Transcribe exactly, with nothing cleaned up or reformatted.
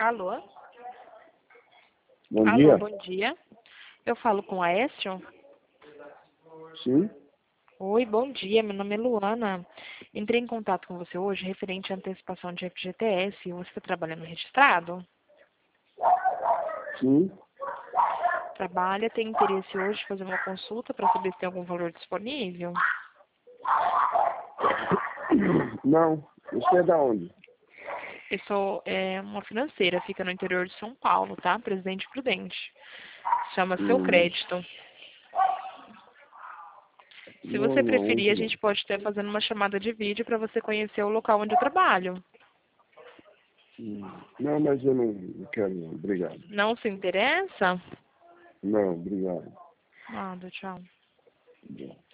Alô? Bom Alô, dia. bom dia. Eu falo com a Aécio? Sim? Oi, bom dia. Meu nome é Luana. Entrei em contato com você hoje referente à antecipação de F G T S. Você está trabalhando registrado? Sim? Trabalha, tem interesse hoje de fazer uma consulta para saber se tem algum valor disponível? Não. Você é da onde? Eu sou é, uma financeira, fica no interior de São Paulo, tá? Presidente Prudente. Chama Seu Hum, Crédito. Se você preferir, normalmente a não. gente pode estar fazendo uma chamada de vídeo para você conhecer o local onde eu trabalho. Hum, Não, mas eu não, não quero não. Obrigado. Não se interessa? Não, obrigado. Nada, tchau. Obrigado.